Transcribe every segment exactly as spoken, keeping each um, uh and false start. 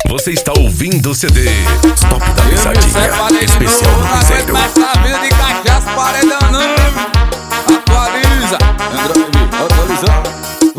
Você está ouvindo o C D Stop da Pisadinha, especial no Piseiro. Mas essa vida de cachaça, paredão não. Atualiza, Android, atualizando.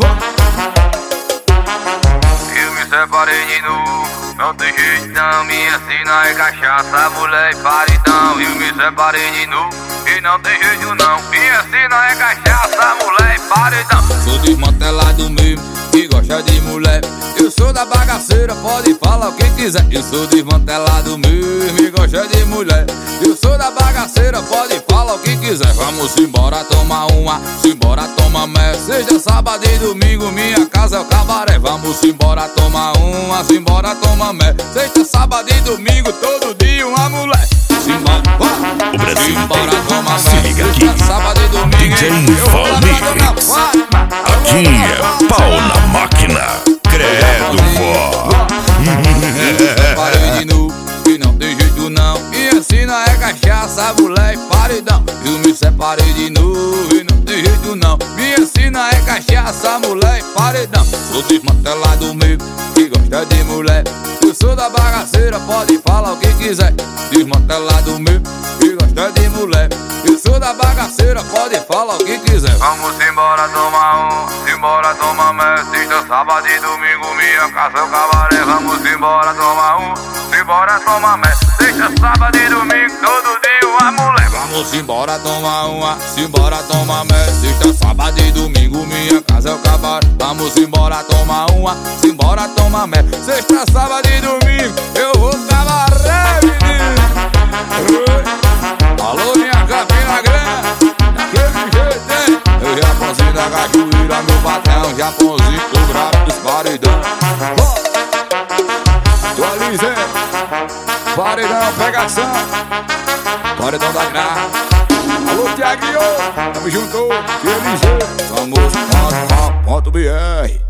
Eu me separei de novo, não tem jeito não. Me ensina é cachaça, mulher e paredão. Eu me separei de novo e não tem jeito não. Me ensina é cachaça, mulher e paredão. Sou desmantelado mesmo, que gosta de mulher. Eu sou da bagaceira, pode falar o que quiser. Eu sou desmantelado mesmo e gosta de mulher. Eu sou da bagaceira, pode falar o que quiser. Vamos embora tomar uma, simbora tomar mé. Seja sábado e domingo, minha casa é o cabaré. Vamos embora tomar uma, simbora tomar mé. Sexta, sábado e domingo, todo dia uma mulher. Simbora, O Brasil simbora tomar se mé. liga aqui. Sexta, sábado e domingo, D J eu vou lá pra Valmix. Dona Fátima. Aqui é pau na máquina. Credo, vó. Separei de novo e não tem jeito não. E ensina é cachaça, mulher e paredão. Eu me separei de novo e não tem jeito não. Me ensina é cachaça, mulher e paredão. Sou desmantelado mesmo, que gosta de mulher. Eu sou da bagaceira, pode falar o que quiser. Desmantelado mesmo, que gosta de mulher. Eu sou da bagaceira, pode falar o que quiser. Vamos embora tomar um, simbora tomar mé. Sexta, sábado e domingo, minha casa é o cabaré. Vamos embora tomar um, simbora tomar mé. Sexta, sábado e domingo, todo dia uma mulher. Vamos embora tomar uma, simbora tomar mé. Sexta, sábado e domingo, minha casa é o cabaré. Vamos embora tomar uma, simbora tomar mé. Sexta, sábado e domingo, eu vou cabaré, menino. Alô, minha Campina Grande, daquele jeito, hein? Eu Japonzinho da cachoeira, meu patrão, Japonzinho do brabo dos paredão. Tô ali, Zé. Paredão, pegação. Paredão da graça. Alô, Tiaguinho, tamo junto, que ele jeito. Famoso ponto com ponto B R.